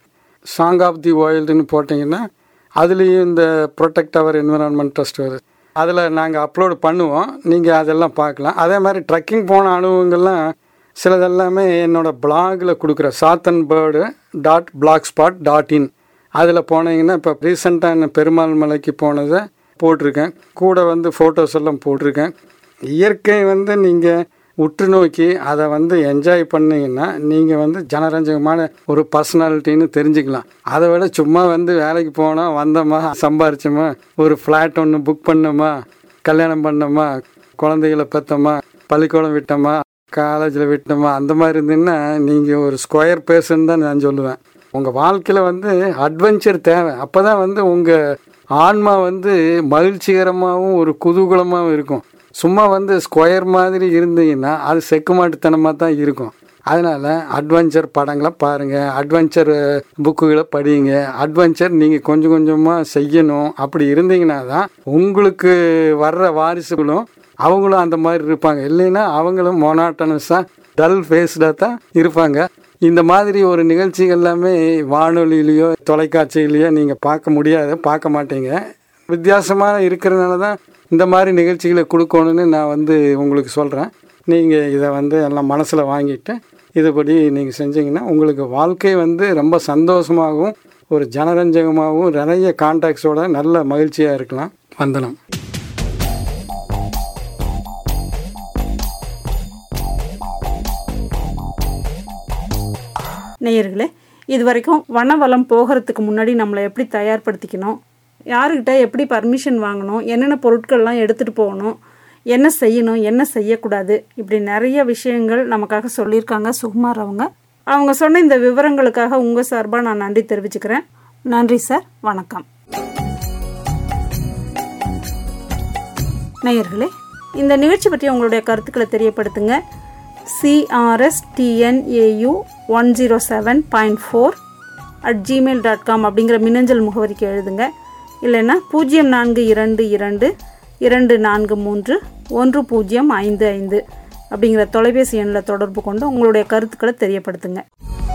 சாங் ஆஃப் தி வைல்டுன்னு போட்டிங்கன்னா அதுலேயும் இந்த ப்ரொடெக்ட் அவர் என்விரான்மெண்ட் ட்ரஸ்ட் வருது. அதில் நாங்கள் அப்லோடு பண்ணுவோம். நீங்கள் அதெல்லாம் பார்க்கலாம். அதே மாதிரி ட்ரெக்கிங் போன அனுபவங்கள்லாம் சிலதெல்லாமே என்னோடய பிளாகில் கொடுக்குற saathanbird.blogspot.in அதில் போனீங்கன்னா இப்போ ரீசெண்டாக பெருமாள் மலைக்கு போனதை போட்டிருக்கேன். கூட வந்து ஃபோட்டோஸ் எல்லாம் போட்டிருக்கேன். இயற்கை வந்து நீங்கள் உற்று நோக்கி அதை வந்து என்ஜாய் பண்ணிங்கன்னா நீங்கள் வந்து ஜனரஞ்சகமான ஒரு பர்சனாலிட்டின்னு தெரிஞ்சுக்கலாம். அதை விட சும்மா வந்து வேலைக்கு போனோம், வந்தோமா, சம்பாரிச்சோமா, ஒரு ஃப்ளாட் ஒன்று புக் பண்ணோமா, கல்யாணம் பண்ணோமா, குழந்தைகளை பெற்றோமா, பள்ளிக்கூடம் விட்டோமா, காலேஜில் விட்டோமா, அந்த மாதிரி இருந்தீங்கன்னா நீங்கள் ஒரு ஸ்கொயர் பேர்சன் தான் நான் சொல்லுவேன். உங்கள் வாழ்க்கையில் வந்து அட்வென்ச்சர் தேவை. அப்போ தான் வந்து உங்கள் ஆன்மா வந்து மகிழ்ச்சிகரமாகவும் ஒரு குதூகலமாகவும் இருக்கும். சும்மா வந்து ஸ்கொயர் மாதிரி இருந்தீங்கன்னா அது செக்குமாட்டுத்தனமாக தான் இருக்கும். அதனால் அட்வென்ச்சர் படங்களை பாருங்கள், அட்வென்ச்சர் புக்குகளை படிங்க. அட்வென்ச்சர் நீங்கள் கொஞ்சம் கொஞ்சமாக செய்யணும். அப்படி இருந்தீங்கன்னா தான் உங்களுக்கு வர்ற வாரிசுகளும் அவங்களும் அந்த மாதிரி இருப்பாங்க. இல்லைன்னா அவங்களும் மொனாட்டனஸாக டல் ஃபேஸ்டாக தான் இருப்பாங்க. இந்த மாதிரி ஒரு நிகழ்ச்சிகள் எல்லாமே வானொலியிலையோ தொலைக்காட்சியிலையோ நீங்கள் பார்க்க மாட்டீங்க. வித்தியாசமாக இருக்கிறதுனால தான் இந்த மாதிரி நிகழ்ச்சிகளை கொடுக்கணுன்னு நான் வந்து உங்களுக்கு சொல்கிறேன். நீங்கள் இதை வந்து எல்லாம் மனசில் வாங்கிட்டு இதுபடி நீங்கள் செஞ்சீங்கன்னா உங்களுக்கு வாழ்க்கை வந்து ரொம்ப சந்தோஷமாகவும் ஒரு ஜனரஞ்சகமாகவும் நிறைய கான்டாக்ட்ஸோட நல்ல மகிழ்ச்சியாக இருக்கலாம். வந்தனம். நேயர்களே, இது வரைக்கும் வனவளம் போகிறதுக்கு முன்னாடி நம்மளை எப்படி தயார்படுத்திக்கணும், யாருக்கிட்ட எப்படி பர்மிஷன் வாங்கணும், என்னென்ன பொருட்கள்லாம் எடுத்துகிட்டு போகணும், என்ன செய்யணும், என்ன செய்யக்கூடாது, இப்படி நிறைய விஷயங்கள் நமக்காக சொல்லியிருக்காங்க சுகுமார் அவங்க. அவங்க சொன்ன இந்த விவரங்களுக்காக உங்கள் சார்பாக நான் நன்றி தெரிவிச்சுக்கிறேன். நன்றி சார். வணக்கம். நேயர்களே, இந்த நிகழ்ச்சி பற்றி உங்களுடைய கருத்துக்களை தெரியப்படுத்துங்க. crstnu107.4 அப்படிங்கிற மின்னஞ்சல் முகவரிக்கு எழுதுங்க. இல்லைன்னா 0422431055 அப்படிங்கிற தொலைபேசி எண்ணில் தொடர்பு கொண்டு உங்களுடைய கருத்துக்களை தெரியப்படுத்துங்க.